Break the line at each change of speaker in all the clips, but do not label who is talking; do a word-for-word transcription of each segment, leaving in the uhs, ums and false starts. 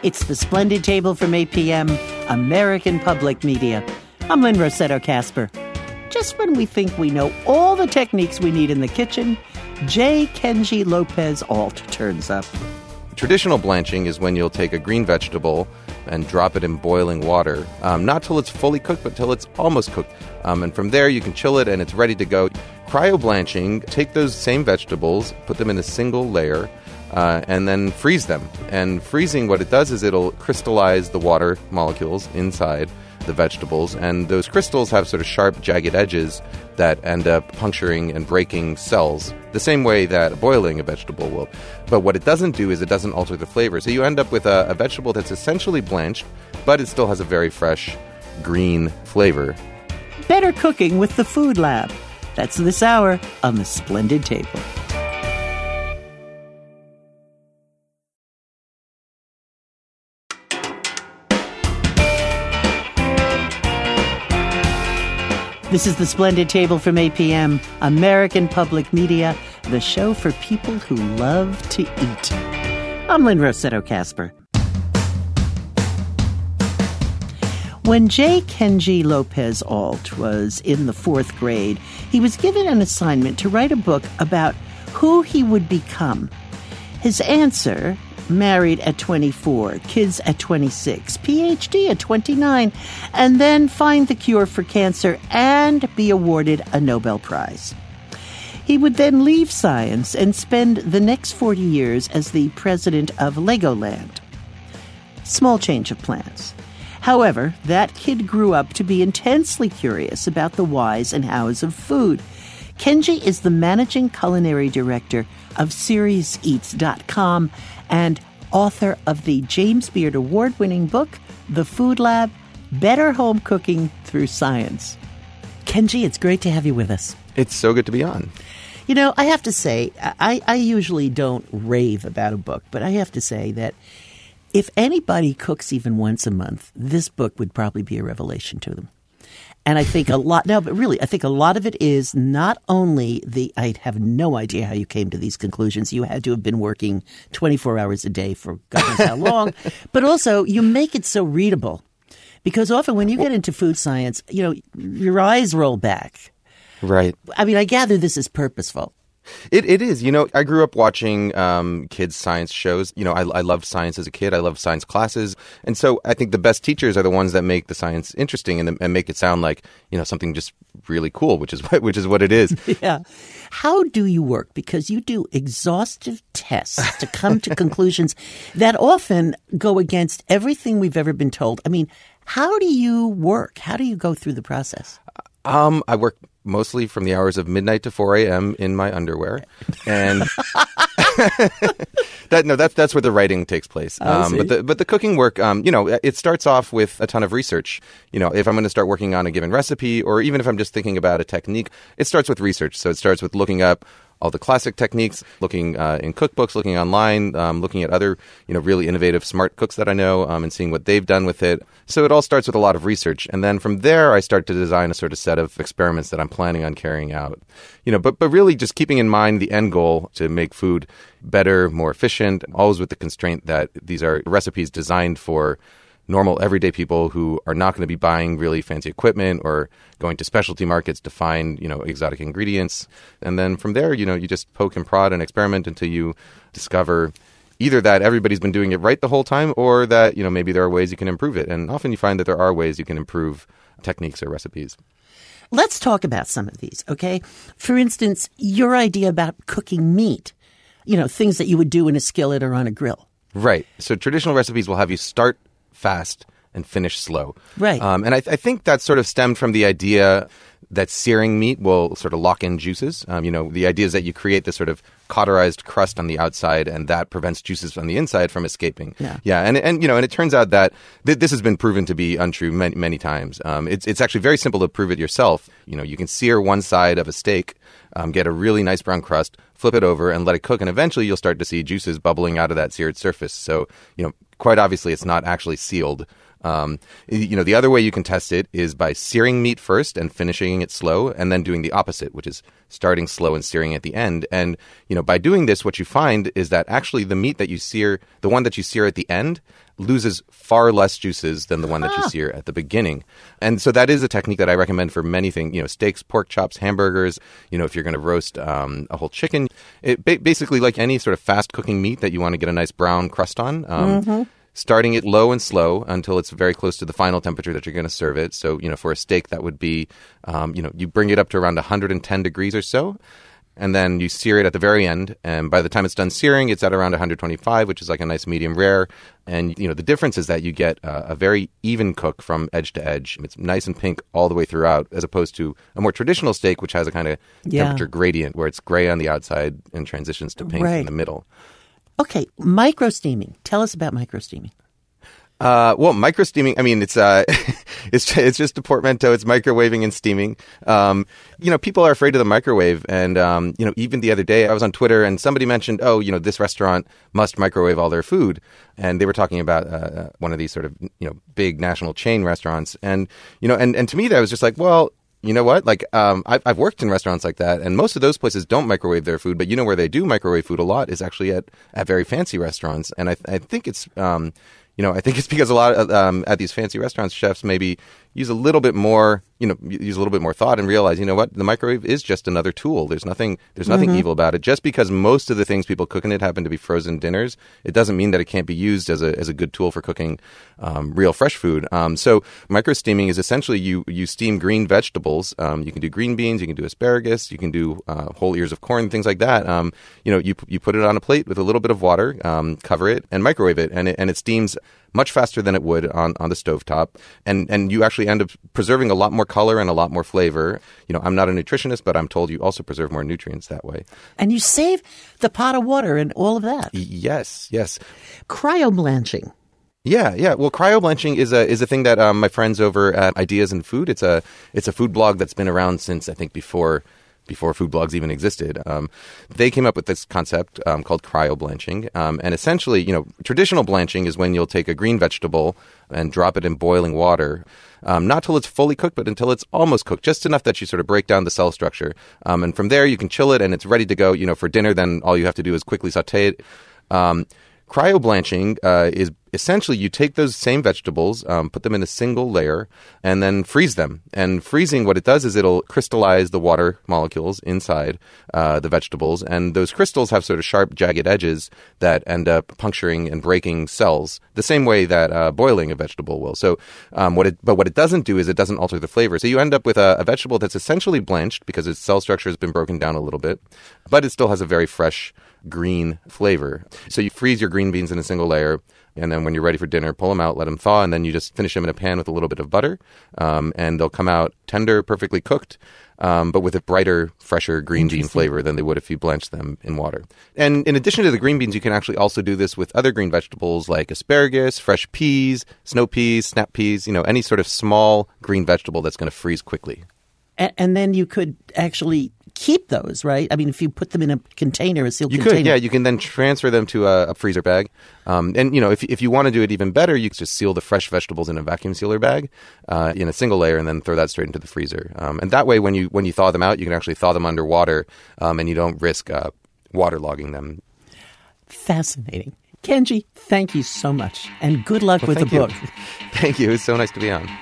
It's the Splendid Table from eight p.m., American Public Media. I'm Lynn Rossetto Kasper. Just when we think we know all the techniques we need in the kitchen, J. Kenji Lopez Alt turns up.
Traditional blanching is when you'll take a green vegetable and drop it in boiling water. Um, not till it's fully cooked, but till it's almost cooked. Um, and from there, you can chill it and it's ready to go. Cryo-blanching, take those same vegetables, put them in a single layer, uh, and then freeze them. And freezing, what it does is it'll crystallize the water molecules inside the vegetables, and those crystals have sort of sharp, jagged edges that end up puncturing and breaking cells, the same way that boiling a vegetable will. But what it doesn't do is it doesn't alter the flavor. So you end up with a, a vegetable that's essentially blanched, but it still has a very fresh, green flavor.
Better cooking with the Food Lab. That's this hour on the Splendid Table. This is the Splendid Table from eight p.m., American Public Media, the show for people who love to eat. I'm Lynn Rossetto Kasper. When J. Kenji Lopez Alt was in the fourth grade, he was given an assignment to write a book about who he would become. His answer: married at twenty-four, kids at twenty-six, P H D at twenty-nine, and then find the cure for cancer and be awarded a Nobel Prize. He would then leave science and spend the next forty years as the president of Legoland. Small change of plans. However, that kid grew up to be intensely curious about the whys and hows of food. Kenji is the managing culinary director of Serious Eats dot com and author of the James Beard Award-winning book, The Food Lab, Better Home Cooking Through Science. Kenji, it's great to have you with us.
It's so good to be on.
You know, I have to say, I, I usually don't rave about a book, but I have to say that if anybody cooks even once a month, this book would probably be a revelation to them. And I think a lot, no, but really, I think a lot of it is not only the, I have no idea how you came to these conclusions. You had to have been working twenty-four hours a day for God knows how long, but also you make it so readable. Because often when you get into food science, you know, your eyes roll back.
Right.
I mean, I gather this is purposeful.
It It is. You know, I grew up watching um, kids' science shows. You know, I, I loved science as a kid. I loved science classes. And so I think the best teachers are the ones that make the science interesting and, and make it sound like, you know, something just really cool, which is what, which is what it is.
Yeah. How do you work? Because you do exhaustive tests to come to conclusions that often go against everything we've ever been told. I mean, how do you work? How do you go through the process?
Um, I work mostly from the hours of midnight to four a.m. in my underwear. And that no, that's that's where the writing takes place. Um, but the but the cooking work, um, you know, it starts off with a ton of research. You know, if I'm going to start working on a given recipe, or even if I'm just thinking about a technique, it starts with research. So it starts with looking up all the classic techniques, looking uh, in cookbooks, looking online, um, looking at other, you know, really innovative, smart cooks that I know, um, and seeing what they've done with it. So it all starts with a lot of research. And then from there, I start to design a sort of set of experiments that I'm planning on carrying out. You know, but, but really just keeping in mind the end goal to make food better, more efficient, always with the constraint that these are recipes designed for normal, everyday people who are not going to be buying really fancy equipment or going to specialty markets to find, you know, exotic ingredients. And then from there, you know, you just poke and prod and experiment until you discover either that everybody's been doing it right the whole time, or that, you know, maybe there are ways you can improve it. And often you find that there are ways you can improve techniques or recipes.
Let's talk about some of these, okay? For instance, your idea about cooking meat, you know, things that you would do in a skillet or on a grill.
Right. So traditional recipes will have you start fast and finish slow.
Right.
Um, and I, th- I think that sort of stemmed from the idea that searing meat will sort of lock in juices. Um, you know, the idea is that you create this sort of cauterized crust on the outside, and that prevents juices on the inside from escaping.
Yeah.
Yeah. And, and you know, and it turns out that th- this has been proven to be untrue many, many times. Um, it's, it's actually very simple to prove it yourself. You know, you can sear one side of a steak, um, get a really nice brown crust, flip it over, and let it cook. And eventually you'll start to see juices bubbling out of that seared surface. So, you know, quite obviously it's not actually sealed. Um, you know, the other way you can test it is by searing meat first and finishing it slow, and then doing the opposite, which is starting slow and searing at the end. And, you know, by doing this, what you find is that actually the meat that you sear, the one that you sear at the end, loses far less juices than the one that you
Ah.
sear at the beginning. And so that is a technique that I recommend for many things, you know, steaks, pork chops, hamburgers, you know, if you're going to roast um, a whole chicken. It, ba- basically, like any sort of fast cooking meat that you want to get a nice brown crust on, um, mm-hmm. starting it low and slow until it's very close to the final temperature that you're going to serve it. So, you know, for a steak, that would be, um, you know, you bring it up to around one hundred ten degrees or so. And then you sear it at the very end. And by the time it's done searing, it's at around one hundred twenty-five, which is like a nice medium rare. And, you know, the difference is that you get uh, a very even cook from edge to edge. It's nice and pink all the way throughout, as opposed to a more traditional steak, which has a kind of
Yeah.
temperature gradient where it's gray on the outside and transitions to pink
Right.
in the middle.
Okay, micro steaming. Tell us about micro steaming.
Uh, well, micro steaming, I mean, it's, uh, it's, it's just a portmanteau. It's microwaving and steaming. Um, you know, people are afraid of the microwave. And, um, you know, even the other day I was on Twitter and somebody mentioned, oh, you know, this restaurant must microwave all their food. And they were talking about, uh, one of these sort of, you know, big national chain restaurants. And, you know, and, and to me, that was just like, well, you know what? Like, um, I've, I've worked in restaurants like that, and most of those places don't microwave their food. But you know where they do microwave food a lot is actually at, at very fancy restaurants. And I, I think it's, um, you know, I think it's because a lot of, um, at these fancy restaurants, chefs maybe use a little bit more, you know, use a little bit more thought and realize, you know what, the microwave is just another tool. There's nothing, there's nothing
Mm-hmm.
evil about it. Just because most of the things people cook in it happen to be frozen dinners, it doesn't mean that it can't be used as a as a good tool for cooking um, real fresh food. Um, so micro steaming is essentially you you steam green vegetables. Um, you can do green beans, you can do asparagus, you can do uh, whole ears of corn, things like that. Um, you know, you you put it on a plate with a little bit of water, um, cover it, and microwave it, and it and it steams much faster than it would on, on the stovetop. And and you actually end up preserving a lot more color and a lot more flavor. You know, I'm not a nutritionist, but I'm told you also preserve more nutrients that way.
And you save the pot of water and all of that.
Y- Yes, yes.
Cryo-blanching.
Yeah, yeah. Well, cryo-blanching is a is a thing that um, my friends over at Ideas in Food, it's a it's a food blog that's been around since I think before before food blogs even existed. Um, they came up with this concept um, called cryo-blanching. Um, and essentially, you know, traditional blanching is when you'll take a green vegetable and drop it in boiling water, um, not till it's fully cooked, but until it's almost cooked, just enough that you sort of break down the cell structure. Um, and from there, you can chill it and it's ready to go. You know, for dinner, then all you have to do is quickly saute it. Um, Cryo-blanching uh, is essentially you take those same vegetables, um, put them in a single layer, and then freeze them. And freezing, what it does is it'll crystallize the water molecules inside uh, the vegetables. And those crystals have sort of sharp, jagged edges that end up puncturing and breaking cells the same way that uh, boiling a vegetable will. So, um, what it but what it doesn't do is it doesn't alter the flavor. So you end up with a, a vegetable that's essentially blanched because its cell structure has been broken down a little bit, but it still has a very fresh green flavor. So you freeze your green beans in a single layer, and then when you're ready for dinner, pull them out, let them thaw, and then you just finish them in a pan with a little bit of butter, um, and they'll come out tender, perfectly cooked, um, but with a brighter, fresher green bean flavor than they would if you blanched them in water. And in addition to the green beans, you can actually also do this with other green vegetables like asparagus, fresh peas, snow peas, snap peas, you know, any sort of small green vegetable that's going to freeze quickly.
And, and then you could actually keep those, right? I mean, if you put them in a container, a sealed
you
container.
could, yeah. You can then transfer them to a, a freezer bag. Um, and, you know, if if you want to do it even better, you can just seal the fresh vegetables in a vacuum sealer bag uh, in a single layer and then throw that straight into the freezer. Um, and that way, when you when you thaw them out, you can actually thaw them underwater um, and you don't risk uh, waterlogging them.
Fascinating. Kenji, thank you so much. And good luck
Well,
with the
thank you.
book.
Thank you. It's so nice to be on.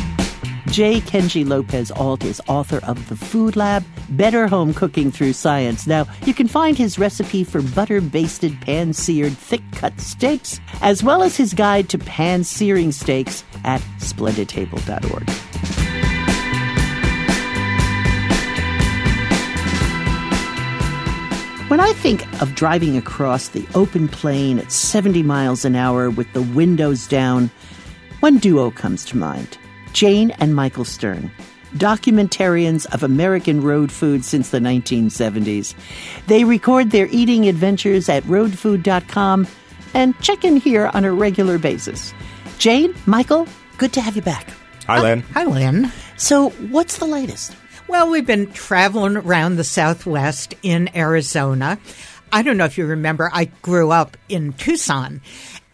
J. Kenji Lopez-Alt is author of The Food Lab, Better Home Cooking Through Science. Now, you can find his recipe for butter-basted, pan-seared, thick-cut steaks, as well as his guide to pan-searing steaks at splendid table dot org. When I think of driving across the open plain at seventy miles an hour with the windows down, one duo comes to mind. Jane and Michael Stern, documentarians of American road food since the nineteen seventies. They record their eating adventures at road food dot com and check in here on a regular basis. Jane, Michael, good to have you back.
Hi, Lynn.
Hi, Lynn.
So, what's the latest?
Well, we've been traveling around the Southwest in Arizona. I don't know if you remember, I grew up in Tucson.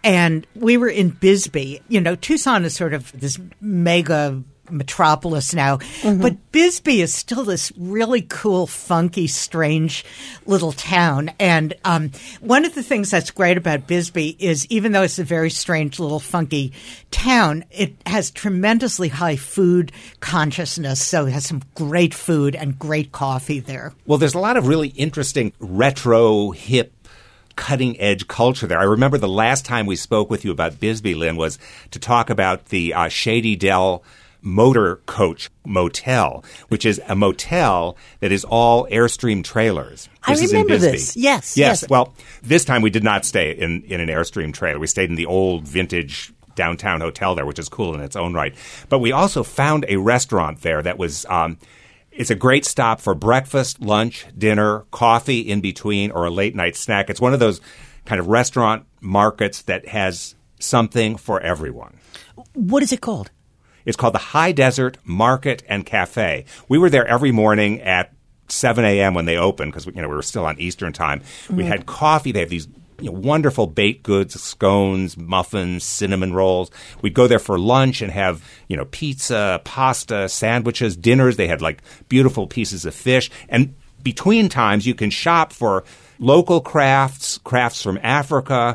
and we were in Bisbee. You know, Tucson is sort of this mega metropolis now, mm-hmm. but Bisbee is still this really cool, funky, strange little town. And um, one of the things that's great about Bisbee is even though it's a very strange little funky town, it has tremendously high food consciousness. So it has some great food and great coffee there.
Well, there's a lot of really interesting retro, hip, cutting-edge culture there. I remember the last time we spoke with you about Bisbee, Lynn, was to talk about the uh, Shady Dell Motor Coach Motel, which is a motel that is all Airstream trailers.
This I remember is in this. Yes,
yes.
Yes.
Well, this time we did not stay in, in an Airstream trailer. We stayed in the old vintage downtown hotel there, which is cool in its own right. But we also found a restaurant there that was um, – it's a great stop for breakfast, lunch, dinner, coffee in between, or a late-night snack. It's one of those kind of restaurant markets that has something for everyone.
What is it called?
It's called the High Desert Market and Cafe. We were there every morning at seven a.m. when they opened because you know we were still on Eastern time. Mm-hmm. We had coffee. They have these you know, wonderful baked goods, scones, muffins, cinnamon rolls. We'd go there for lunch and have you know pizza, pasta, sandwiches, dinners. They had like beautiful pieces of fish. And between times, you can shop for local crafts, crafts from Africa,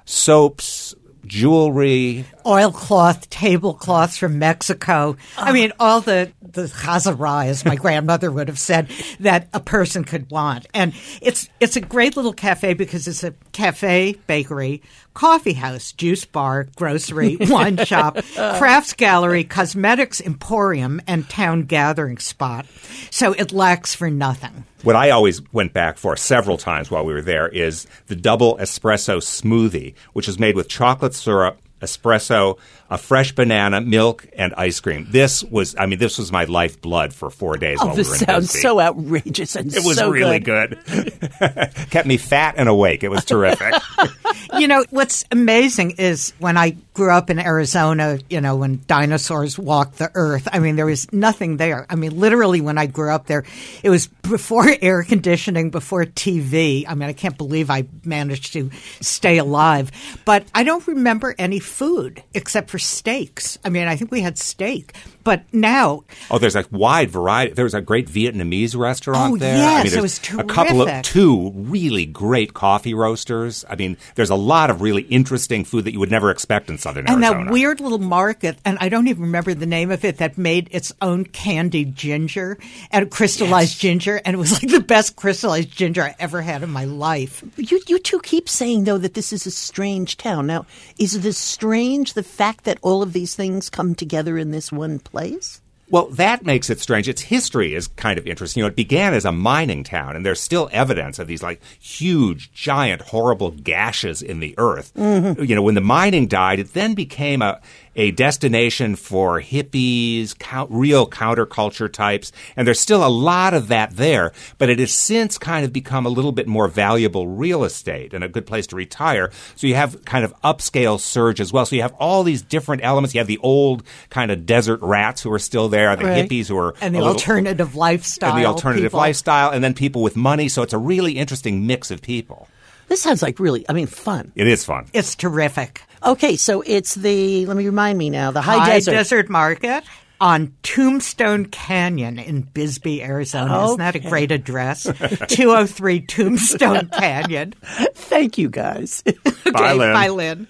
soaps, jewelry,
oilcloth, tablecloths from Mexico. Oh. I mean, all the, the chazarah, as my grandmother would have said, that a person could want. And it's it's a great little cafe because it's a cafe, bakery, coffee house, juice bar, grocery, wine shop, crafts gallery, cosmetics emporium, and town gathering spot. So it lacks for nothing.
What I always went back for several times while we were there is the double espresso smoothie, which is made with chocolate syrup, espresso, a fresh banana, milk, and ice cream. This was, I mean, this was my lifeblood for four days
oh,
while we were in Bisbee.
This sounds so outrageous and
It was
so
really
good.
good. Kept me fat and awake. It was terrific.
You know, what's amazing is when I grew up in Arizona, you know, when dinosaurs walked the earth, I mean, there was nothing there. I mean, literally when I grew up there, it was before air conditioning, before T V. I mean, I can't believe I managed to stay alive. But I don't remember any food except for steaks. I mean, I think we had steak. But now...
Oh, there's a wide variety. There was a great Vietnamese restaurant
oh,
there.
yes,
I mean,
it was terrific.
A couple of, two really great coffee roasters. I mean, there's a lot of really interesting food that you would never expect in southern
and
Arizona.
And that weird little market, and I don't even remember the name of it, that made its own candied ginger and crystallized yes. ginger, and it was like the best crystallized ginger I ever had in my life.
You, you two keep saying, though, that this is a strange town. Now, is this strange, the fact that all of these things come together in this one place?
Well, that makes it strange. Its history is kind of interesting. You know, it began as a mining town, and there's still evidence of these, like, huge, giant, horrible gashes in the earth. Mm-hmm. You know, when the mining died, it then became a a destination for hippies, count, real counterculture types, and there's still a lot of that there, but it has since kind of become a little bit more valuable real estate and a good place to retire. So you have kind of upscale surge as well. So you have all these different elements. You have the old kind of desert rats who are still there, the
right.
hippies who are
and the
little,
alternative lifestyle,
and the alternative
people.
lifestyle, and then people with money. So it's a really interesting mix of people.
This sounds like really, I mean, fun.
It is fun.
It's terrific.
Okay, so it's the, let me remind me now, the High,
High
Desert.
Desert Market on Tombstone Canyon in Bisbee, Arizona. Okay. Isn't that a great address? two oh three Tombstone Canyon.
Thank you, guys.
Okay,
bye, Lynn.
Bye, Lynn.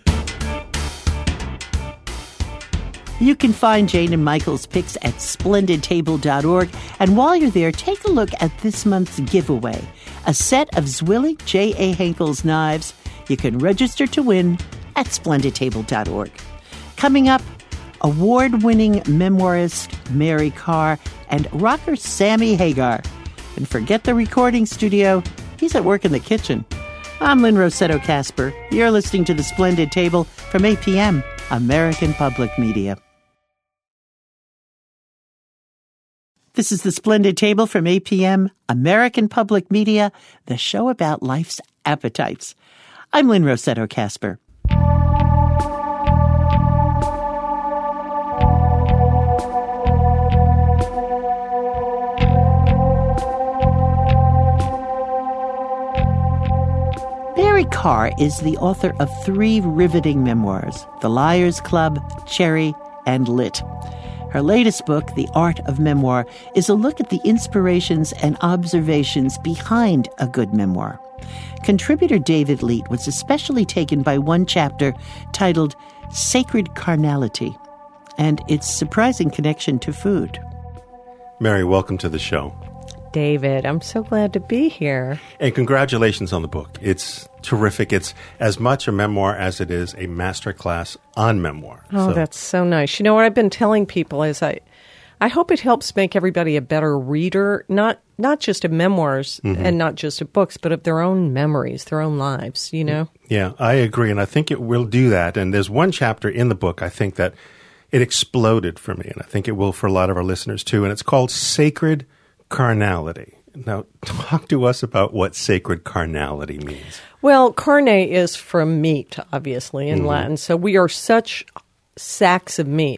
You can find Jane and Michael's picks at splendid table dot org. And while you're there, take a look at this month's giveaway, a set of Zwillig J A. Henkel's knives. You can register to win at splendid table dot org. Coming up, award-winning memoirist Mary Karr and rocker Sammy Hagar. And forget the recording studio. He's at work in the kitchen. I'm Lynn Rossetto Kasper. You're listening to The Splendid Table from A P M, American Public Media. This is The Splendid Table from A P M, American Public Media, the show about life's appetites. I'm Lynn Rossetto Kasper. Mary Carr is the author of three riveting memoirs, The Liars Club, Cherry, and Lit. Her latest book, The Art of Memoir, is a look at the inspirations and observations behind a good memoir. Contributor David Leet was especially taken by one chapter titled Sacred Carnality and its surprising connection to food.
Mary, welcome to the show.
David, I'm so glad to be here.
And congratulations on the book. It's terrific. It's as much a memoir as it is a masterclass on memoir.
Oh, so. That's so nice. You know what I've been telling people is I I hope it helps make everybody a better reader, not not just of memoirs mm-hmm. and not just of books, but of their own memories, their own lives, you know?
Yeah, I agree. And I think it will do that. And there's one chapter in the book, I think, that it exploded for me. And I think it will for a lot of our listeners, too. And it's called Sacred Carnality. Now, talk to us about what sacred carnality means.
Well, carne is from meat, obviously, in mm-hmm. Latin. So we are such sacks of meat.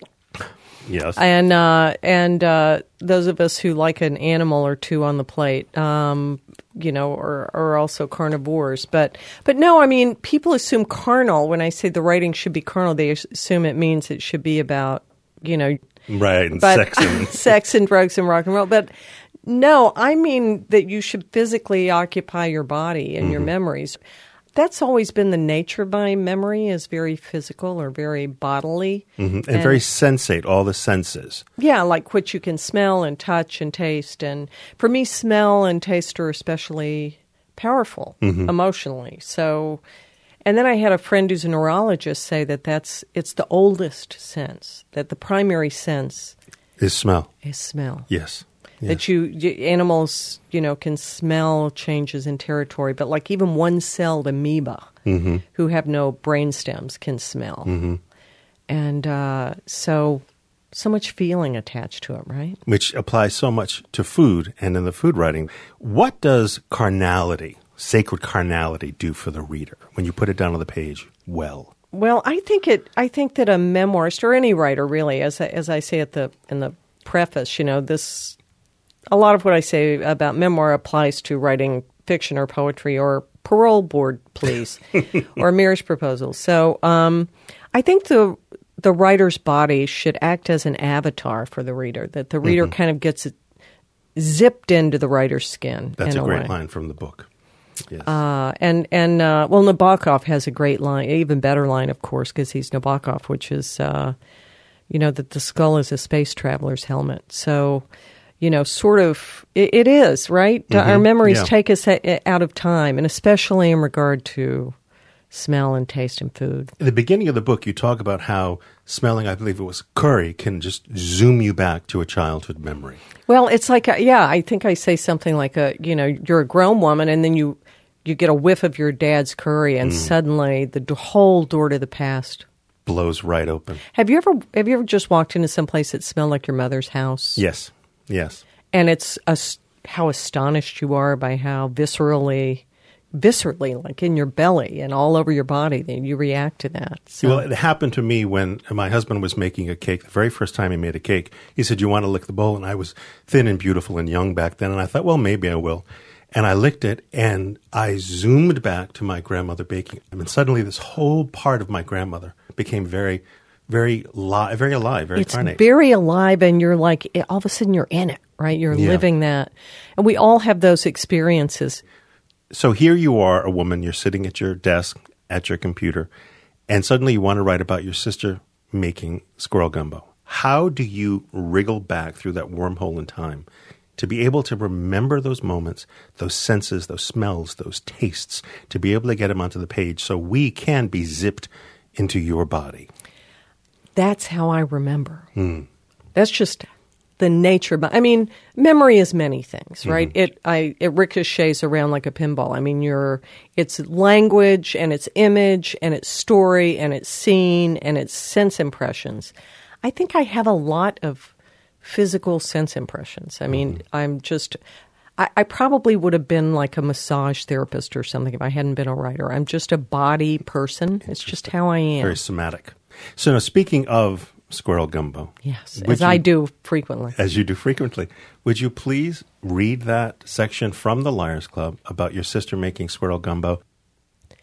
Yes.
And uh, and uh, those of us who like an animal or two on the plate, um, you know, are, are also carnivores. But but no, I mean, people assume carnal. When I say the writing should be carnal, they assume it means it should be about, you know.
Right, and
but,
sex and...
sex and drugs and rock and roll. But no, I mean that you should physically occupy your body and mm-hmm. your memories. That's always been the nature of my memory, is very physical or very bodily.
Mm-hmm. And, and very sensate, all the senses.
Yeah, like what you can smell and touch and taste. And for me, smell and taste are especially powerful mm-hmm. emotionally. So, and then I had a friend who's a neurologist say that that's it's the oldest sense, that the primary sense
is smell.
Is smell.
Yes. Yes.
That you, you animals, you know, can smell changes in territory, but like even one-celled amoeba mm-hmm. who have no brain stems can smell, mm-hmm. and uh, so so much feeling attached to it, right?
Which applies so much to food and in the food writing. What does carnality, sacred carnality, do for the reader when you put it down on the page? Well,
well, I think it. I think that a memoirist or any writer, really, as I, as I say at the in the preface, you know, this. A lot of what I say about memoir applies to writing fiction or poetry or parole board pleas or marriage proposals. So um, I think the the writer's body should act as an avatar for the reader, that the reader mm-hmm. kind of gets it zipped into the writer's skin.
That's
in
a
a
great
way.
line from the book. Yes.
Uh, and, and uh, well, Nabokov has a great line, even better line, of course, because he's Nabokov, which is, uh, you know, that the skull is a space traveler's helmet. So... You know, sort of, it, it is, right? Mm-hmm. Our memories yeah. take us a, out of time, and especially in regard to smell and taste and food.
In the beginning of the book, you talk about how smelling, I believe it was curry, can just zoom you back to a childhood memory.
Well, it's like, a, yeah, I think I say something like, a, you know, you're a grown woman, and then you, you get a whiff of your dad's curry, and mm. suddenly the d- whole door to the past
blows right open.
Have you ever, have you ever just walked into some place that smelled like your mother's house?
Yes. Yes.
And it's a, how astonished you are by how viscerally, viscerally, like in your belly and all over your body, that you react to that. So.
Well, it happened to me when my husband was making a cake. The very first time he made a cake, he said, "You want to lick the bowl?" And I was thin and beautiful and young back then. And I thought, well, maybe I will. And I licked it, and I zoomed back to my grandmother baking. I mean, suddenly this whole part of my grandmother became very... Very li- very alive, very
it's
carnate.
Very alive, and you're like, all of a sudden you're in it, right? You're yeah. living that. And we all have those experiences.
So here you are, a woman, you're sitting at your desk, at your computer, and suddenly you want to write about your sister making squirrel gumbo. How do you wriggle back through that wormhole in time to be able to remember those moments, those senses, those smells, those tastes, to be able to get them onto the page so we can be zipped into your body?
That's how I remember. Mm. That's just the nature. But I mean, memory is many things, right? Mm-hmm. It I it ricochets around like a pinball. I mean, you're it's language and it's image and it's story and it's scene and it's sense impressions. I think I have a lot of physical sense impressions. I mean, mm-hmm. I'm just. I, I probably would have been like a massage therapist or something if I hadn't been a writer. I'm just a body person. It's just how I am.
Very somatic. So now, speaking of squirrel gumbo.
Yes, as you, I do frequently.
As you do frequently. Would you please read that section from the Liars Club about your sister making squirrel gumbo?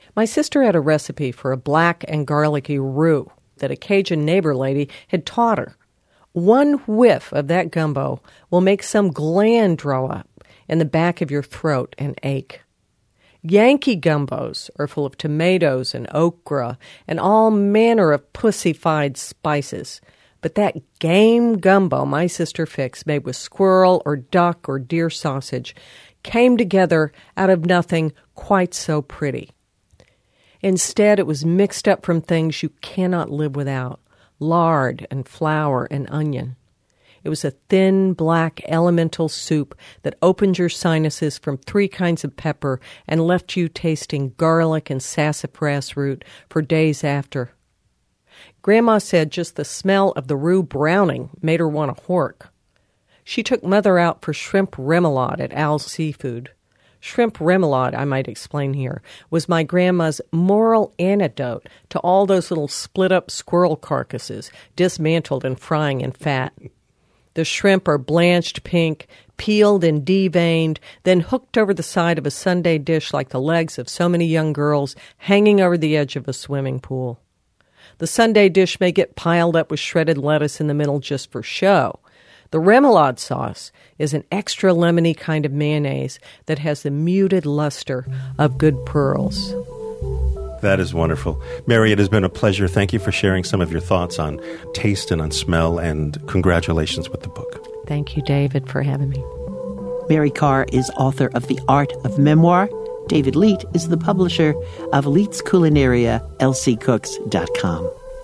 My sister had a recipe for a black and garlicky roux that a Cajun neighbor lady had taught her. One whiff of that gumbo will make some gland draw up in the back of your throat and ache. Yankee gumbos are full of tomatoes and okra and all manner of pussified spices. But that game gumbo my sister fixed, made with squirrel or duck or deer sausage, came together out of nothing quite so pretty. Instead, it was mixed up from things you cannot live without, lard and flour and onion. It was a thin, black, elemental soup that opened your sinuses from three kinds of pepper and left you tasting garlic and sassafras root for days after. Grandma said just the smell of the roux browning made her want a hork. She took Mother out for shrimp remoulade at Al's Seafood. Shrimp remoulade, I might explain here, was my grandma's moral antidote to all those little split-up squirrel carcasses dismantled and frying in fat. The shrimp are blanched pink, peeled and deveined, then hooked over the side of a Sunday dish like the legs of so many young girls hanging over the edge of a swimming pool. The Sunday dish may get piled up with shredded lettuce in the middle just for show. The remoulade sauce is an extra lemony kind of mayonnaise that has the muted luster of good pearls.
That is wonderful. Mary, it has been a pleasure. Thank you for sharing some of your thoughts on taste and on smell, and congratulations with the book.
Thank you, David, for having me.
Mary Karr is author of The Art of Memoir. David Leite is the publisher of Leite's Culinaria, L C Cooks dot com.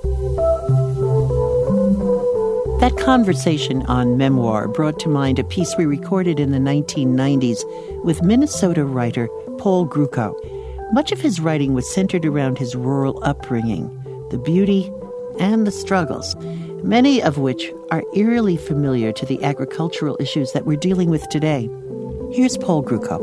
That conversation on memoir brought to mind a piece we recorded in the nineteen nineties with Minnesota writer Paul Grucko. Much of his writing was centered around his rural upbringing, the beauty and the struggles, many of which are eerily familiar to the agricultural issues that we're dealing with today. Here's Paul Grucko.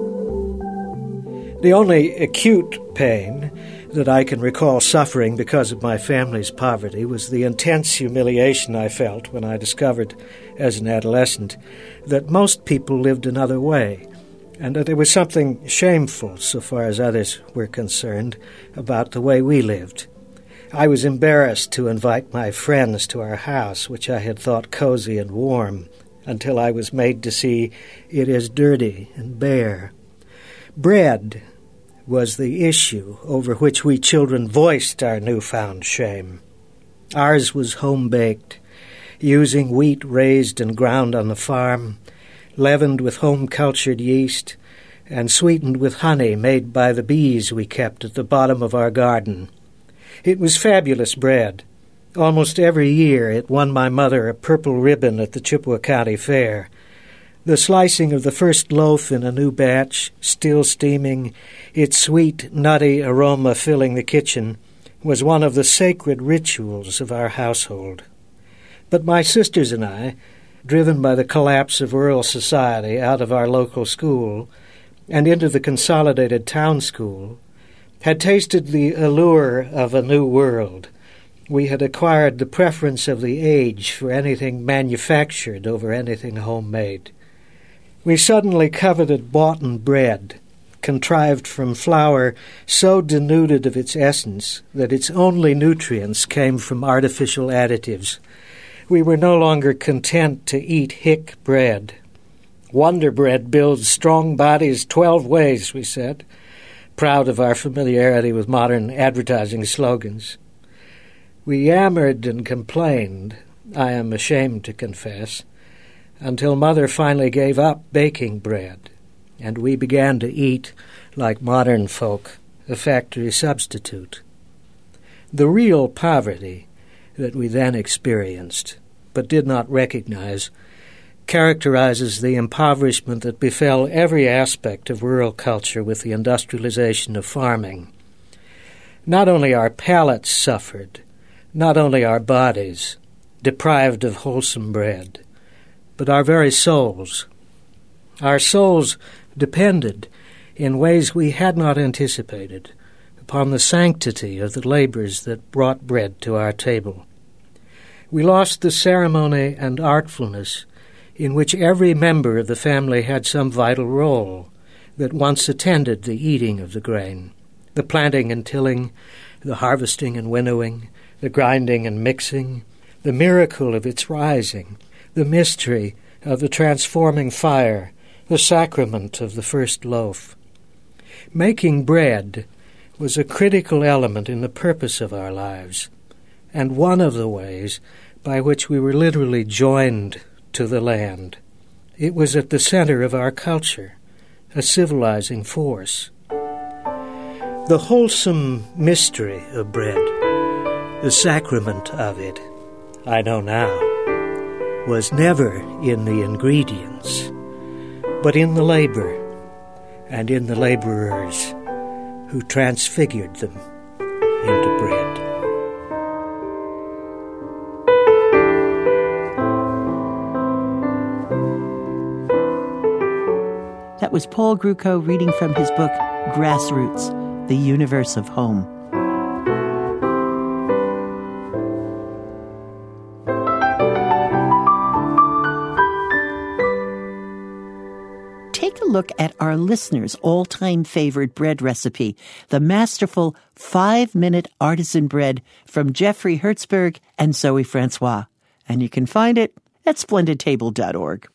The only acute pain that I can recall suffering because of my family's poverty was the intense humiliation I felt when I discovered as an adolescent that most people lived another way, and that there was something shameful, so far as others were concerned, about the way we lived. I was embarrassed to invite my friends to our house, which I had thought cozy and warm, until I was made to see it as dirty and bare. Bread was the issue over which we children voiced our newfound shame. Ours was home-baked, using wheat raised and ground on the farm, leavened with home-cultured yeast, and sweetened with honey made by the bees we kept at the bottom of our garden. It was fabulous bread. Almost every year it won my mother a purple ribbon at the Chippewa County Fair. The slicing of the first loaf in a new batch, still steaming, its sweet, nutty aroma filling the kitchen, was one of the sacred rituals of our household. But my sisters and I, driven by the collapse of rural society out of our local school and into the consolidated town school, had tasted the allure of a new world. We had acquired the preference of the age for anything manufactured over anything homemade. We suddenly coveted boughten bread, contrived from flour so denuded of its essence that its only nutrients came from artificial additives. We were no longer content to eat hick bread. Wonder Bread builds strong bodies twelve ways, we said, proud of our familiarity with modern advertising slogans. We yammered and complained, I am ashamed to confess, until Mother finally gave up baking bread, and we began to eat, like modern folk, a factory substitute. The real poverty that we then experienced, but did not recognize, characterizes the impoverishment that befell every aspect of rural culture with the industrialization of farming. Not only our palates suffered, not only our bodies, deprived of wholesome bread, but our very souls. Our souls depended, in ways we had not anticipated, upon the sanctity of the labors that brought bread to our table. We lost the ceremony and artfulness in which every member of the family had some vital role that once attended the eating of the grain, The planting and tilling, the harvesting and winnowing, the grinding and mixing, the miracle of its rising, the mystery of the transforming fire, the sacrament of the first loaf. Making bread was a critical element in the purpose of our lives, and one of the ways by which we were literally joined to the land. It was at the center of our culture, a civilizing force. The wholesome mystery of bread, the sacrament of it, I know now, was never in the ingredients, but in the labor and in the laborers who transfigured them into bread.
That was Paul Grucco reading from his book, Grassroots, The Universe of Home. Take a look at our listeners' all-time favorite bread recipe, the masterful five-minute artisan bread from Jeffrey Hertzberg and Zoe Francois. And you can find it at splendid table dot org.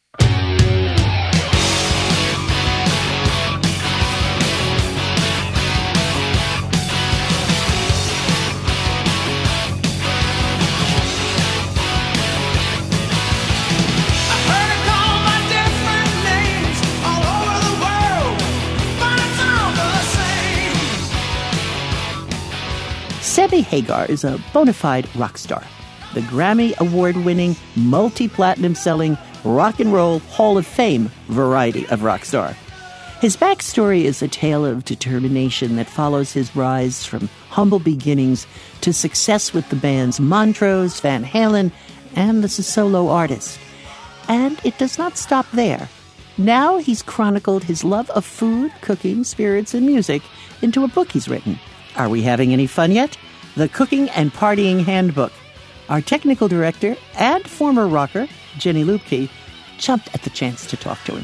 Sammy Hagar is a bona fide rock star, the Grammy Award-winning, multi-platinum-selling, rock and roll Hall of Fame variety of rock star. His backstory is a tale of determination that follows his rise from humble beginnings to success with the bands Montrose, Van Halen, and as a solo artist. And it does not stop there. Now he's chronicled his love of food, cooking, spirits, and music into a book he's written. Are we having any fun yet? The Cooking and Partying Handbook. Our technical director and former rocker, Jenny Lupke, jumped at the chance to talk to him.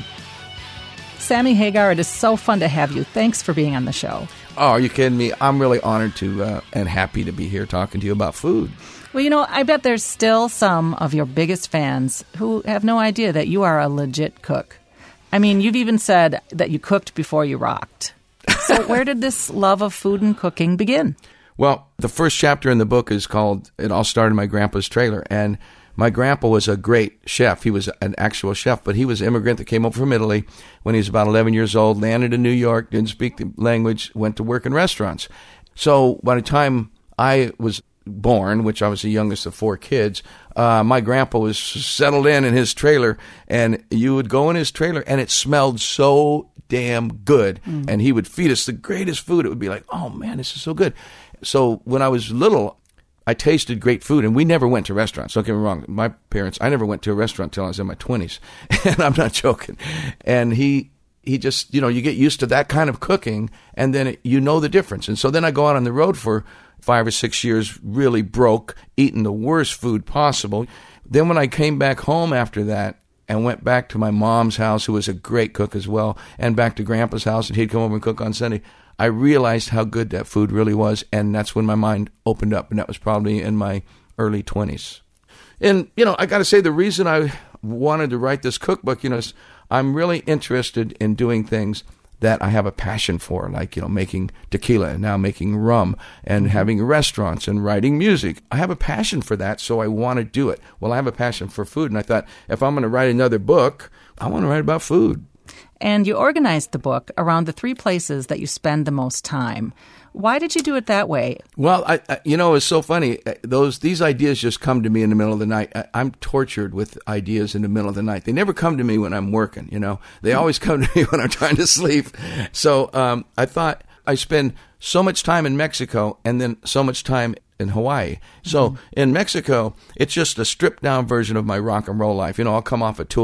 Sammy Hagar, it is so fun to have you. Thanks for being on the show.
Oh, are you kidding me? I'm really honored to uh, and happy to be here talking to you about food.
Well, you know, I bet there's still some of your biggest fans who have no idea that you are a legit cook. I mean, you've even said that you cooked before you rocked. So where did this love of food and cooking begin?
Well, the first chapter in the book is called, it all started in my grandpa's trailer. And my grandpa was a great chef. He was an actual chef, but he was an immigrant that came over from Italy when he was about eleven years old, landed in New York, didn't speak the language, went to work in restaurants. So by the time I was born, which I was the youngest of four kids, uh, my grandpa was settled in in his trailer, and you would go in his trailer, and it smelled so damn good. Mm. And he would feed us the greatest food. It would be like, oh, man, this is so good. So when I was little, I tasted great food, and we never went to restaurants. Don't get me wrong. My parents, I never went to a restaurant until I was in my twenties, and I'm not joking. And he he just, you know, you get used to that kind of cooking, and then it, you know the difference. And so then I go out on the road for five or six years, really broke, eating the worst food possible. Then when I came back home after that and went back to my mom's house, who was a great cook as well, and back to Grandpa's house, and he'd come over and cook on Sunday, I realized how good that food really was, and that's when my mind opened up, and that was probably in my early twenties. And, you know, I got to say, the reason I wanted to write this cookbook, you know, is I'm really interested in doing things that I have a passion for, like, you know, making tequila and now making rum and having restaurants and writing music. I have a passion for that, so I want to do it. Well, I have a passion for food, and I thought, if I'm going to write another book, I want to write about food.
And you organized the book around the three places that you spend the most time. Why did you do it that way?
Well, I, I, you know, it's so funny. Those These ideas just come to me in the middle of the night. I, I'm tortured with ideas in the middle of the night. They never come to me when I'm working, you know. They always come to me when I'm trying to sleep. So um, I thought I spend so much time in Mexico and then so much time in Hawaii. So mm-hmm. in Mexico, it's just a stripped-down version of my rock and roll life. You know, I'll come off a tour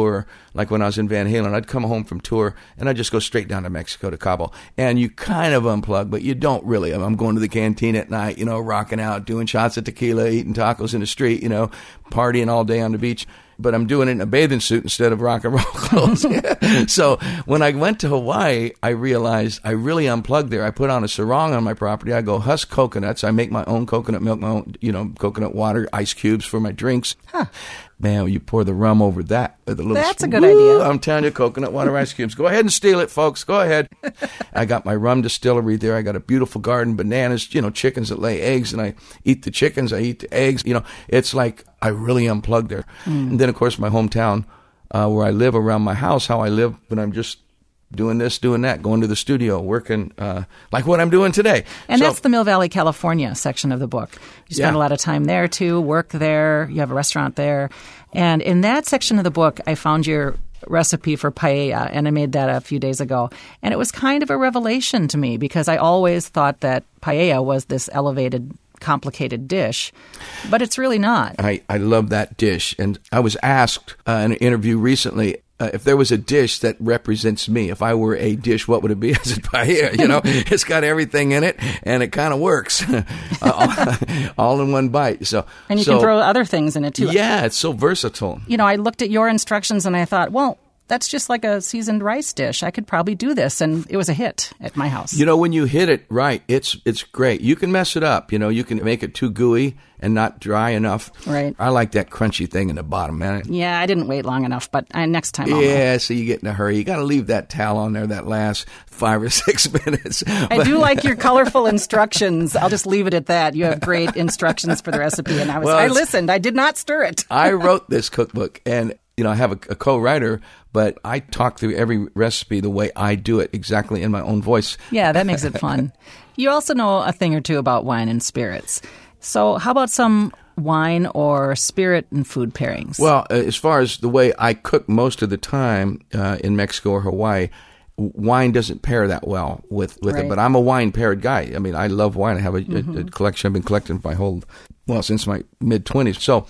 like when I was in Van Halen, I'd come home from tour and I'd just go straight down to Mexico to Cabo. And you kind of unplug, but you don't really. I'm going to the canteen at night, you know, rocking out, doing shots of tequila, eating tacos in the street, you know, partying all day on the beach. But I'm doing it in a bathing suit instead of rock and roll clothes. So when I went to Hawaii, I realized I really unplugged there. I put on a sarong on my property. I go husk coconuts. I make my own coconut milk, my own, you know, coconut water, ice cubes for my drinks. Huh. Man, you pour the rum over that with a little
That's
spoon.
a good idea.
I'm telling you, coconut water, ice cubes. Go ahead and steal it, folks. Go ahead. I got my rum distillery there. I got a beautiful garden, bananas, you know, chickens that lay eggs, and I eat the chickens. I eat the eggs. You know, it's like I really unplugged there. Mm. And then, of course, my hometown, uh, where I live around my house, how I live when I'm just doing this, doing that, going to the studio, working uh, like what I'm doing today.
And
so,
that's the Mill Valley, California section of the book. You spend
yeah.
a lot of time there, too, work there. You have a restaurant there. And in that section of the book, I found your recipe for paella, and I made that a few days ago. And it was kind of a revelation to me because I always thought that paella was this elevated, complicated dish, but it's really not.
I, I love that dish. And I was asked uh, in an interview recently, Uh, if there was a dish that represents me, if I were a dish, what would it be? I said paella. You know, it's got everything in it, and it kind of works uh, all, all in one bite. So,
and you
so,
can throw other things in it too.
Yeah, it's so versatile.
You know, I looked at your instructions and I thought, well, that's just like a seasoned rice dish. I could probably do this, and it was a hit at my house.
You know, when you hit it right, it's it's great. You can mess it up. You know, you can make it too gooey and not dry enough.
Right.
I like that crunchy thing in the bottom, man.
Yeah, I didn't wait long enough, but uh, next time I'll
Yeah,
know.
so you get in a hurry. You got to leave that towel on there that last five or six minutes.
I do like your colorful instructions. I'll just leave it at that. You have great instructions for the recipe, and I was
Well,
I listened. I did not stir it.
I wrote this cookbook, and you know, I have a, a co-writer, but I talk through every recipe the way I do it, exactly in my own voice.
Yeah, that makes it fun. You also know a thing or two about wine and spirits. So how about some wine or spirit and food pairings?
Well, uh, as far as the way I cook most of the time uh, in Mexico or Hawaii, wine doesn't pair that well with, with
right.
it. But I'm a wine-paired guy. I mean, I love wine. I have a, mm-hmm. a, a collection. I've been collecting my whole, well, since my mid-twenties. So,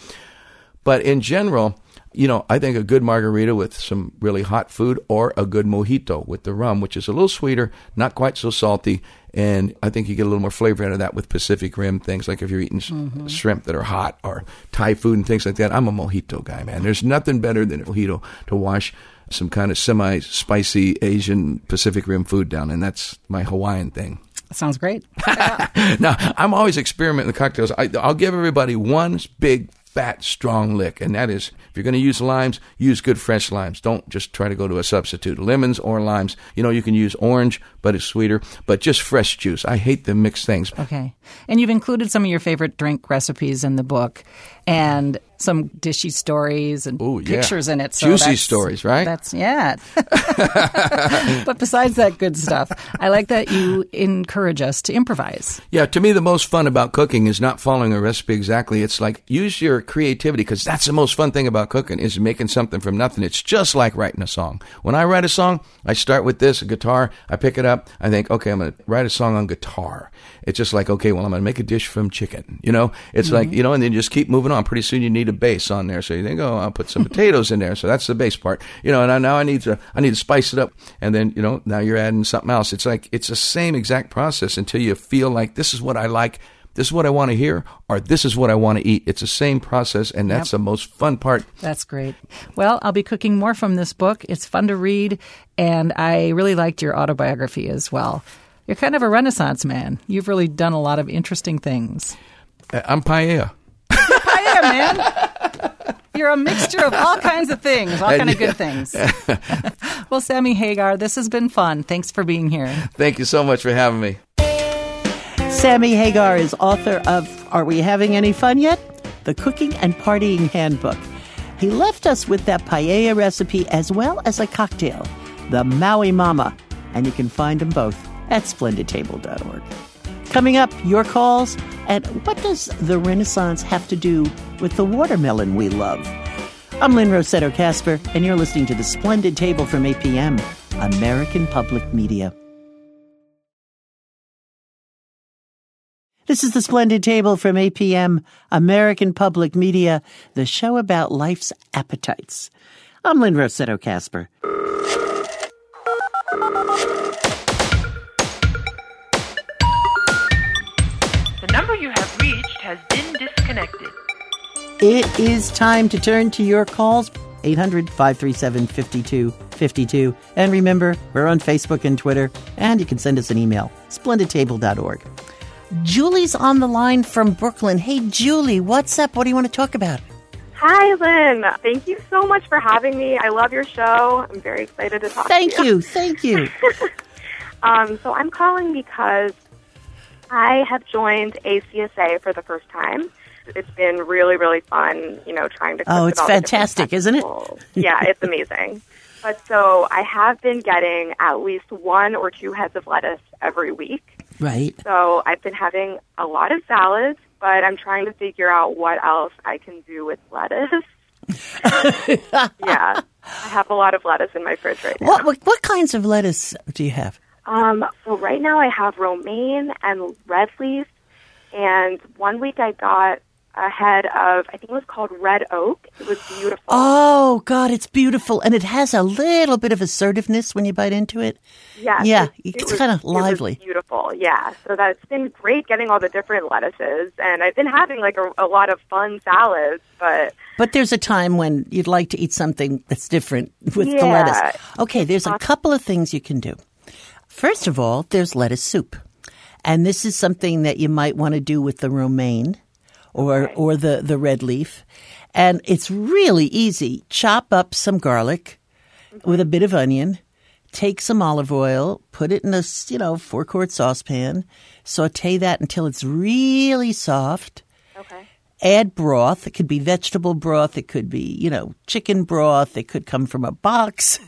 but in general, you know, I think a good margarita with some really hot food, or a good mojito with the rum, which is a little sweeter, not quite so salty, and I think you get a little more flavor out of that with Pacific Rim things, like if you're eating mm-hmm. shrimp that are hot, or Thai food and things like that. I'm a mojito guy, man. There's nothing better than a mojito to wash some kind of semi-spicy Asian Pacific Rim food down, and that's my Hawaiian thing.
That sounds great.
Now, I'm always experimenting with cocktails. I, I'll give everybody one big fat, strong lick, and that is, if you're going to use limes, use good fresh limes. Don't just try to go to a substitute. Lemons or limes. You know, you can use orange, but it's sweeter, but just fresh juice. I hate the mixed things.
Okay. And you've included some of your favorite drink recipes in the book, and some dishy stories and
Ooh, yeah.
pictures in it. So
Juicy
that's,
stories, right?
That's, yeah. But besides that good stuff, I like that you encourage us to improvise.
Yeah, to me, the most fun about cooking is not following a recipe exactly. It's like, use your creativity, because that's the most fun thing about cooking, is making something from nothing. It's just like writing a song. When I write a song, I start with this, a guitar, I pick it up, I think, okay, I'm going to write a song on guitar. It's just like, okay, well, I'm going to make a dish from chicken. You know, it's mm-hmm. like, you know, and then you just keep moving on. Pretty soon you need a bass on there. So you think, oh, I'll put some potatoes in there. So that's the bass part. You know, and now I need to, I need to spice it up. And then, you know, now you're adding something else. It's like, it's the same exact process until you feel like this is what I like, this is what I want to hear, or this is what I want to eat. It's the same process, and that's yep. the most fun part.
That's great. Well, I'll be cooking more from this book. It's fun to read, and I really liked your autobiography as well. You're kind of a Renaissance man. You've really done a lot of interesting things.
I'm paella.
You're paella, man. You're a mixture of all kinds of things, all kind of good things. Well, Sammy Hagar, this has been fun. Thanks for being here.
Thank you so much for having me.
Sammy Hagar is author of Are We Having Any Fun Yet? The Cooking and Partying Handbook. He left us with that paella recipe as well as a cocktail, the Maui Mama, and you can find them both at splendid table dot org. Coming up, your calls, and what does the Renaissance have to do with the watermelon we love? I'm Lynn Rossetto Kasper, and you're listening to The Splendid Table from eight p.m., American Public Media. This is The Splendid Table from eight p.m., American Public Media, the show about life's appetites. I'm Lynn Rossetto Kasper.
The number you have reached has been disconnected.
It is time to turn to your calls. eight hundred, five three seven, five two five two. And remember, we're on Facebook and Twitter, and you can send us an email, splendid table dot org. Julie's on the line from Brooklyn. Hey, Julie, what's up? What do you want to talk about?
Hi, Lynn. Thank you so much for having me. I love your show. I'm very excited to talk
Thank
to you.
Thank you. Thank you.
um, so I'm calling because I have joined A C S A for the first time. It's been really, really fun, you know, trying to cook
Oh,
with
it's
all the different
fantastic, isn't it?
vegetables. Yeah, it's amazing. But so I have been getting at least one or two heads of lettuce every week.
Right.
So I've been having a lot of salads, but I'm trying to figure out what else I can do with lettuce. Yeah, I have a lot of lettuce in my fridge right now.
What, what what kinds of lettuce do you have?
Um, so right now I have romaine and red leaf, and one week I got a head of, I think it was called red oak. It was beautiful.
Oh, God, it's beautiful. And it has a little bit of assertiveness when you bite into it.
Yeah,
Yeah,
it,
it's
it was-
kind of
It was
lively.
beautiful, yeah. So that's been great getting all the different lettuces, and I've been having like a, a lot of fun salads, but
But there's a time when you'd like to eat something that's different with the
Yeah.
lettuce. Okay, there's a couple of things you can do. First of all, there's lettuce soup. And this is something that you might want to do with the romaine or
Okay.
or the, the red leaf. And it's really easy. Chop up some garlic with a bit of onion. Take some olive oil, put it in a, you know, four-quart saucepan. Saute that until it's really soft.
okay.
Add broth. It could be vegetable broth. It could be, you know, chicken broth. It could come from a box.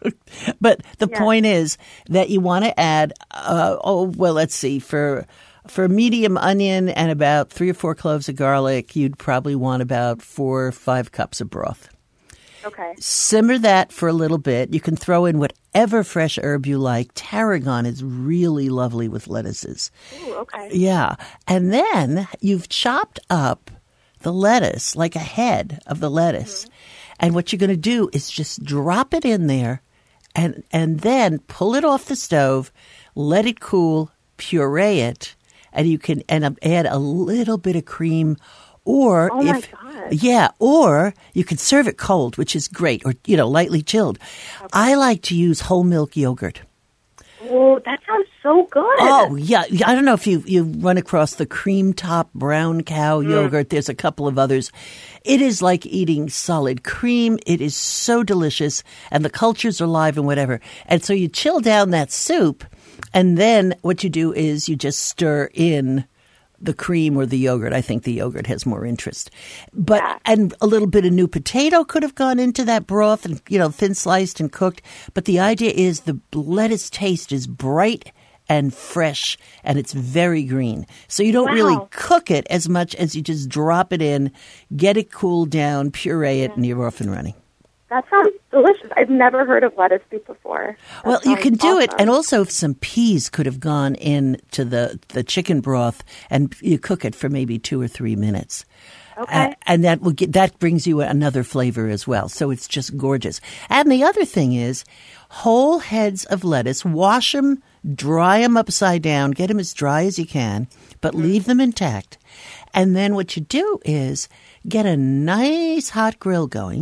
But the
Yeah.
point is that you want to add, uh, oh, well, let's see, for for a medium onion and about three or four cloves of garlic, you'd probably want about four or five cups of broth.
Okay.
Simmer that for a little bit. You can throw in whatever fresh herb you like. Tarragon is really lovely with lettuces.
Ooh, okay.
Yeah. And then you've chopped up the lettuce, like a head of the lettuce. And what you're going to do is just drop it in there and and then pull it off the stove, let it cool, puree it, and you can and um, add a little bit of cream. Or
Oh, my
if
God.
yeah, or you could serve it cold, which is great, or you know, lightly chilled. I like to use whole milk yogurt.
Oh, that sounds so good.
Oh, yeah. I don't know if you, you run across the cream top brown cow yogurt. There's a couple of others. It is like eating solid cream. It is so delicious, and the cultures are live and whatever. And so you chill down that soup, and then what you do is you just stir in the cream or the yogurt. I think the yogurt has more interest. But
Yeah.
and a little bit of new potato could have gone into that broth and, you know, thin sliced and cooked. But the idea is the lettuce taste is bright and fresh, and it's very green. So you don't
Wow.
really cook it as much as you just drop it in, get it cooled down, puree it, and you're off and running.
That sounds delicious. I've never heard of lettuce soup before. That
Well, you
sounds
can do it,
awesome.
and also some peas could have gone into the, the chicken broth, and you cook it for maybe two or three minutes.
Okay.
Uh, and that will get that brings you another flavor as well. So it's just gorgeous. And the other thing is, whole heads of lettuce, wash them, dry them upside down, get them as dry as you can, but leave them intact. And then what you do is get a nice hot grill going.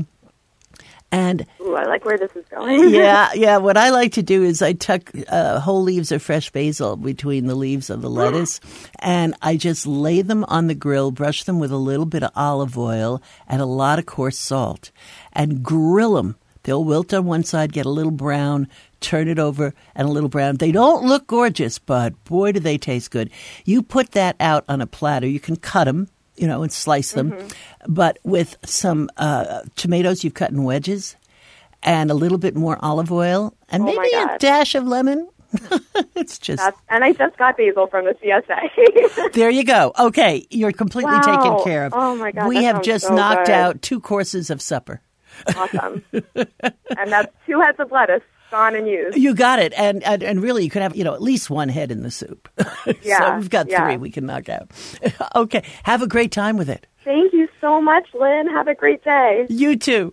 And
Ooh, I like where this is going.
yeah, yeah. What I like to do is I tuck uh, whole leaves of fresh basil between the leaves of the lettuce, and I just lay them on the grill, brush them with a little bit of olive oil and a lot of coarse salt, and grill them. They'll wilt on one side, get a little brown, turn it over, and a little brown. They don't look gorgeous, but boy, do they taste good. You put that out on a platter. You can cut them, you know, and slice them. Mm-hmm. But with some uh, tomatoes you've cut in wedges and a little bit more olive oil and
Oh,
maybe
my
a
God.
dash of lemon. It's just,
That's, and I just got basil from the C S A.
there you go. Okay, you're completely
Wow.
taken care of.
Oh, my God,
We
that
have
sounds
just
so
knocked
good.
out two courses of supper.
Awesome. And that's two heads of lettuce gone and used.
You got it. And, and and really, you could have, you know, at least one head in the soup.
Yeah,
So we've got
yeah.
three we can knock out. Okay. Have a great time with it.
Thank you so much, Lynn. Have a great day.
You too.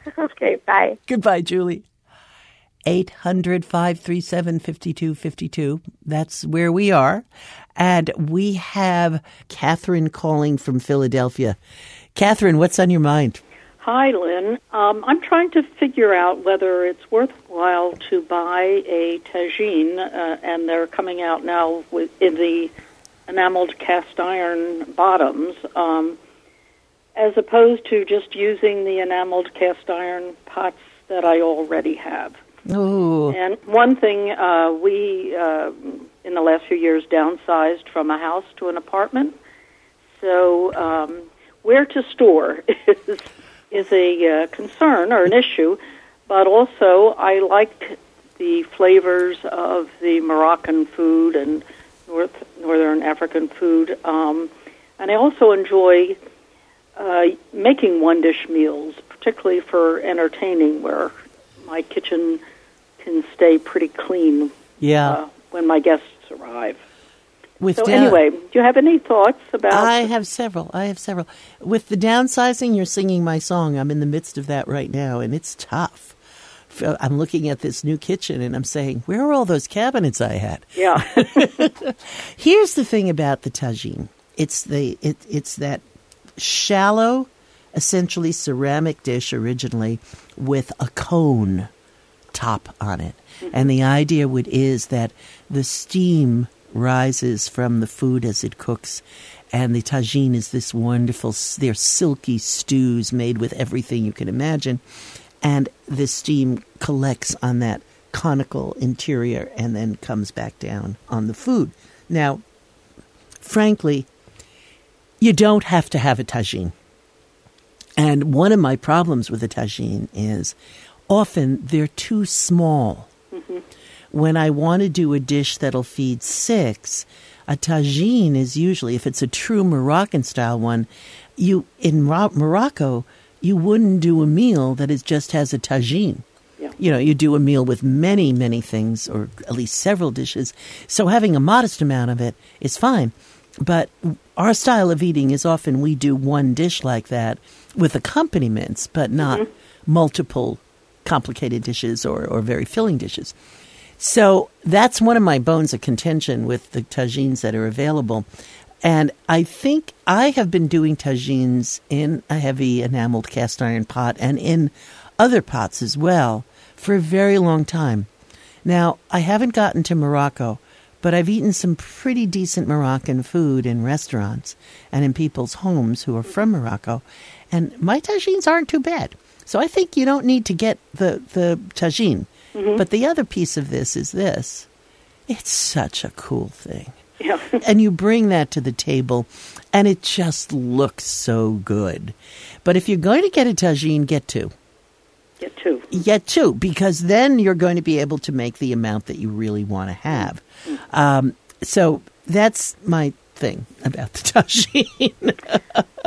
Okay, bye.
Goodbye, Julie. eight hundred, five three seven, five two five two. That's where we are. And we have Catherine calling from Philadelphia. Catherine, what's on your mind?
Hi, Lynn. Um, I'm trying to figure out whether it's worthwhile to buy a tagine, uh, and they're coming out now with in the enameled cast iron bottoms, um, as opposed to just using the enameled cast iron pots that I already have.
Ooh.
And one thing, uh, we, uh, in the last few years, downsized from a house to an apartment. So um, where to store is, is a uh, concern or an issue. But also, I like the flavors of the Moroccan food and North Northern African food. Um, and I also enjoy uh, making one-dish meals, particularly for entertaining, where my kitchen can stay pretty clean
Yeah.
uh, when my guests arrive.
With
so
down-
anyway, do you have any thoughts about...
I have several. I have several. With the downsizing, you're singing my song. I'm in the midst of that right now, and it's tough. F- I'm looking at this new kitchen, and I'm saying, where are all those cabinets I had?
Yeah.
Here's the thing about the tagine. It's the it, it's that shallow, essentially ceramic dish originally with a cone top on it. Mm-hmm. And the idea would is that the steam rises from the food as it cooks, and the tagine is this wonderful, they're silky stews made with everything you can imagine, and the steam collects on that conical interior and then comes back down on the food. Now, frankly, you don't have to have a tagine. And one of my problems with a tagine is often they're too small. Mm-hmm. When I want to do a dish that'll feed six, a tagine is usually, if it's a true Moroccan-style one, you in Mo- Morocco, you wouldn't do a meal that is just has a tagine.
Yeah.
You know, you do a meal with many, many things, or at least several dishes. So having a modest amount of it is fine. But our style of eating is often we do one dish like that with accompaniments, but not mm-hmm. multiple complicated dishes or, or very filling dishes. So that's one of my bones of contention with the tagines that are available. And I think I have been doing tagines in a heavy enameled cast iron pot and in other pots as well for a very long time. Now, I haven't gotten to Morocco, but I've eaten some pretty decent Moroccan food in restaurants and in people's homes who are from Morocco, and my tagines aren't too bad. So I think you don't need to get the, the tagine. Mm-hmm. But the other piece of this is this. It's such a cool thing.
Yeah.
And you bring that to the table, and it just looks so good. But if you're going to get a tagine, get two.
Get two.
Get two, because then you're going to be able to make the amount that you really want to have. Mm-hmm. Um, so that's my thing about the tagine.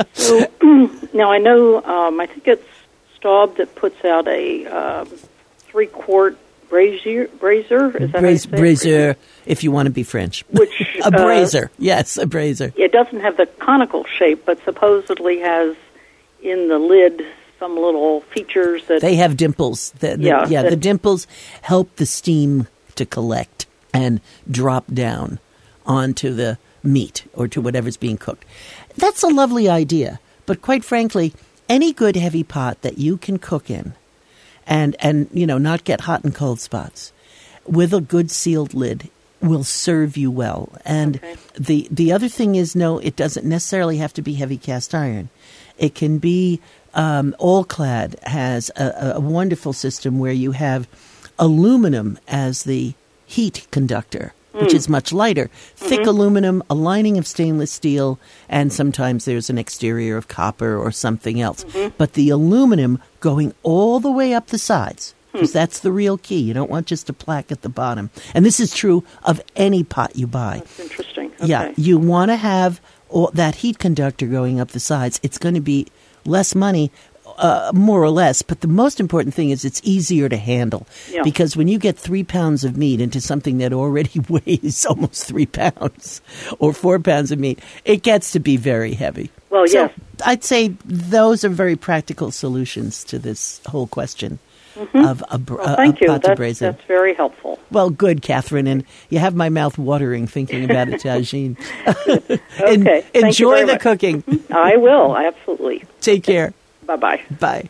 So, now, I know, um, I think it's Staub that puts out a um, three-quart brazier. Brazier? Is that
Braz-
how you say
brazier, if you want to be French.
Which,
a brazier, uh, yes, a brazier.
It doesn't have the conical shape, but supposedly has in the lid some little features that...
They have dimples. The, the,
yeah,
yeah
that,
the dimples help the steam to collect and drop down onto the meat or to whatever's being cooked. That's a lovely idea, but quite frankly, any good heavy pot that you can cook in and, and you know, not get hot and cold spots with a good sealed lid will serve you well. And
okay.
the, the other thing is, no, it doesn't necessarily have to be heavy cast iron. It can be, um, All-Clad has a, a wonderful system where you have aluminum as the heat conductor, which is much lighter. Thick mm-hmm. aluminum, a lining of stainless steel, and sometimes there's an exterior of copper or something else. Mm-hmm. But the aluminum going all the way up the sides, because hmm. that's the real key. You don't want just a plaque at the bottom. And this is true of any pot you buy.
That's interesting. Okay.
Yeah, you want to have all, that heat conductor going up the sides. It's going to be less money, Uh, more or less, but the most important thing is it's easier to handle.
Yeah.
Because when you get three pounds of meat into something that already weighs almost three pounds or four pounds of meat, it gets to be very heavy.
Well,
so
yes.
I'd say those are very practical solutions to this whole question
Mm-hmm.
of a, br-
well, thank
a
you.
pate
That's,
braise.
that's very helpful.
Well, good, Catherine, and you have my mouth watering thinking about it, Tajine.
Okay.
En-
Thank you
enjoy
very
the
much.
cooking.
I will, absolutely.
Take care.
Bye-bye.
Bye.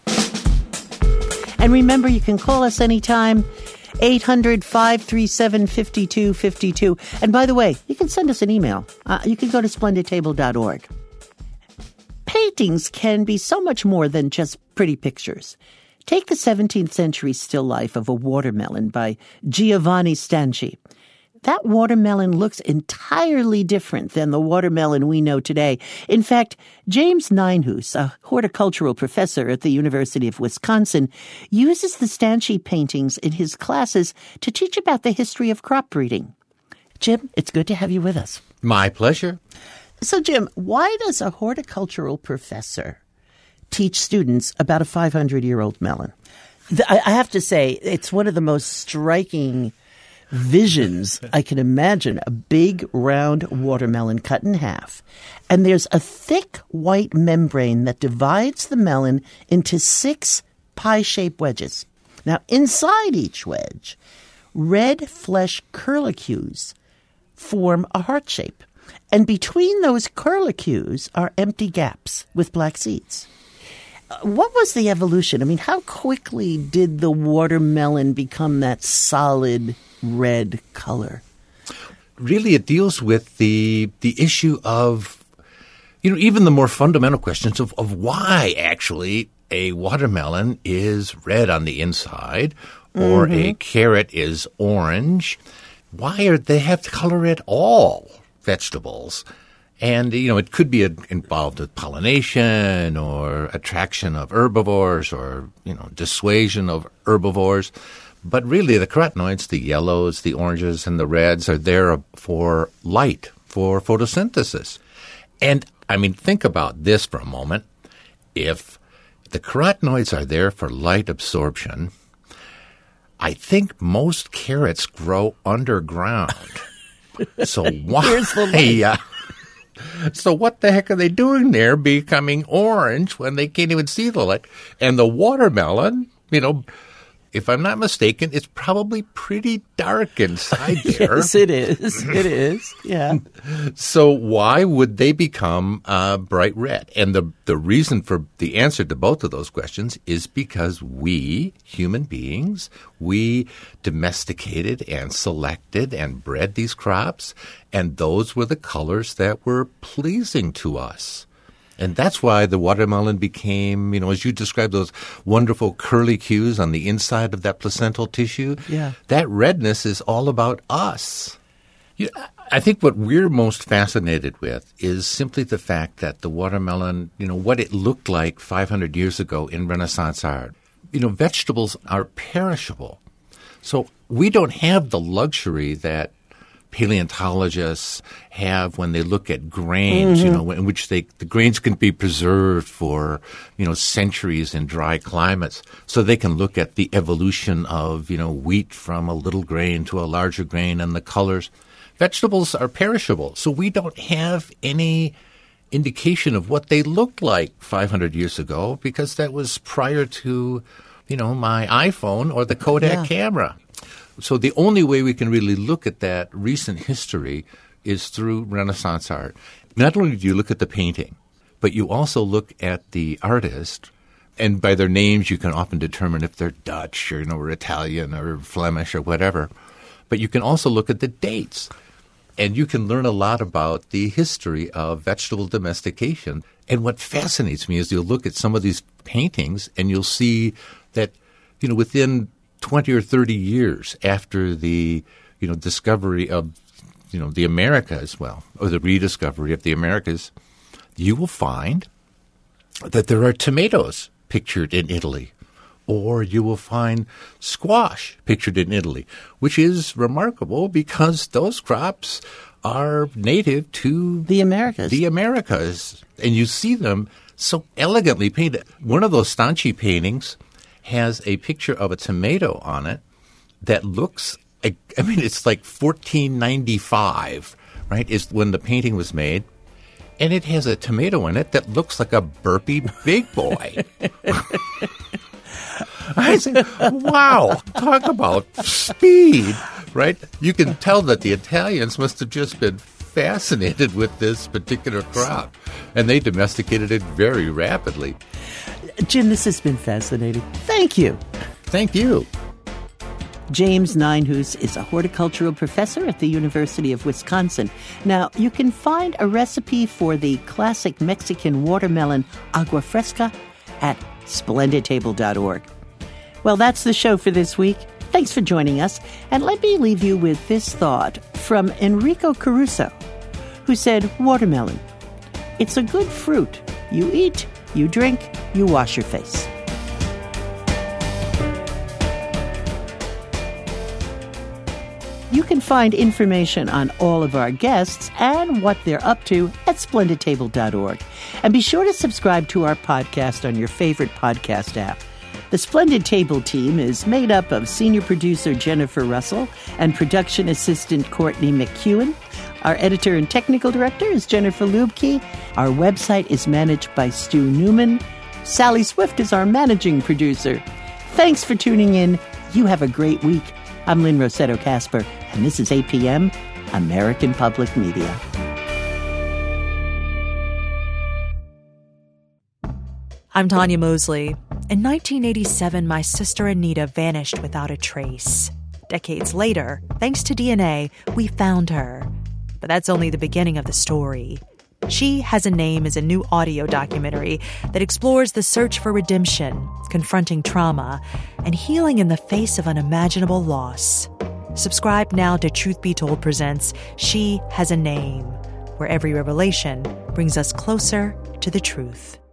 And remember, you can call us anytime, eight hundred, five three seven, five two five two. And by the way, you can send us an email. Uh, you can go to splendid table dot org. Paintings can be so much more than just pretty pictures. Take the seventeenth century still life of a watermelon by Giovanni Stanchi. That watermelon looks entirely different than the watermelon we know today. In fact, James Ninehouse, a horticultural professor at the University of Wisconsin, uses the Stanchi paintings in his classes to teach about the history of crop breeding. Jim, it's good to have you with us.
My pleasure.
So, Jim, why does a horticultural professor teach students about a five hundred year old melon? I have to say, it's one of the most striking visions I can imagine. A big, round watermelon cut in half. And there's a thick white membrane that divides the melon into six pie-shaped wedges. Now, inside each wedge, red flesh curlicues form a heart shape. And between those curlicues are empty gaps with black seeds. What was the evolution? I mean, how quickly did the watermelon become that solid red color?
Really, it deals with the the issue of, you know, even the more fundamental questions of, of why actually a watermelon is red on the inside or mm-hmm. a carrot is orange. Why are they have to color at all, vegetables? And, you know, it could be a, involved with pollination or attraction of herbivores or, you know, dissuasion of herbivores. But really, the carotenoids, the yellows, the oranges, and the reds are there for light, for photosynthesis. And, I mean, think about this for a moment. If the carotenoids are there for light absorption, I think most carrots grow underground. So why? Uh, so what the heck are they doing there becoming orange when they can't even see the light? And the watermelon, you know, if I'm not mistaken, it's probably pretty dark inside there.
Yes, it is. It is. Yeah.
So why would they become uh, bright red? And the the reason for the answer to both of those questions is because we, human beings, we domesticated and selected and bred these crops, and those were the colors that were pleasing to us. And that's why the watermelon became, you know, as you described, those wonderful curlicues on the inside of that placental tissue.
Yeah.
That redness is all about us. You know, I think what we're most fascinated with is simply the fact that the watermelon, you know, what it looked like five hundred years ago in Renaissance art. You know, vegetables are perishable. So we don't have the luxury that paleontologists have when they look at grains, mm-hmm. you know, in which they the grains can be preserved for, you know, centuries in dry climates. So they can look at the evolution of, you know, wheat from a little grain to a larger grain and the colors. Vegetables are perishable, so we don't have any indication of what they looked like five hundred years ago because that was prior to, you know, my iPhone or the Kodak yeah. camera. So the only way we can really look at that recent history is through Renaissance art. Not only do you look at the painting, but you also look at the artist, and by their names you can often determine if they're Dutch or, you know, or Italian or Flemish or whatever. But you can also look at the dates, and you can learn a lot about the history of vegetable domestication. And what fascinates me is you'll look at some of these paintings and you'll see that, you know, within twenty or thirty years after the, you know, discovery of, you know, the Americas, well, or the rediscovery of the Americas, you will find that there are tomatoes pictured in Italy, or you will find squash pictured in Italy, which is remarkable because those crops are native to
the Americas.
The Americas, and you see them so elegantly painted. One of those Stanchi paintings has a picture of a tomato on it that looks, I mean, it's like fourteen ninety-five, right, is when the painting was made. And it has a tomato in it that looks like a burpy big boy. I said, wow, talk about speed, right? You can tell that the Italians must have just been fascinated with this particular crop, and they domesticated it very rapidly.
Jim, this has been fascinating. Thank you.
Thank you.
James Ninehouse is a horticultural professor at the University of Wisconsin. Now, you can find a recipe for the classic Mexican watermelon agua fresca at splendid table dot org. Well, that's the show for this week. Thanks for joining us. And let me leave you with this thought from Enrico Caruso, who said, watermelon, it's a good fruit. You eat, you drink, you wash your face. You can find information on all of our guests and what they're up to at splendid table dot org. And be sure to subscribe to our podcast on your favorite podcast app. The Splendid Table team is made up of senior producer Jennifer Russell and production assistant Courtney McEwen. Our editor and technical director is Jennifer Lubke. Our website is managed by Stu Newman. Sally Swift is our managing producer. Thanks for tuning in. You have a great week. I'm Lynn Rossetto Kasper, and this is A P M, American Public Media.
I'm Tanya Mosley. In nineteen eighty-seven, my sister Anita vanished without a trace. Decades later, thanks to D N A, we found her. But that's only the beginning of the story. She Has a Name is a new audio documentary that explores the search for redemption, confronting trauma, and healing in the face of unimaginable loss. Subscribe now to Truth Be Told presents She Has a Name, where every revelation brings us closer to the truth.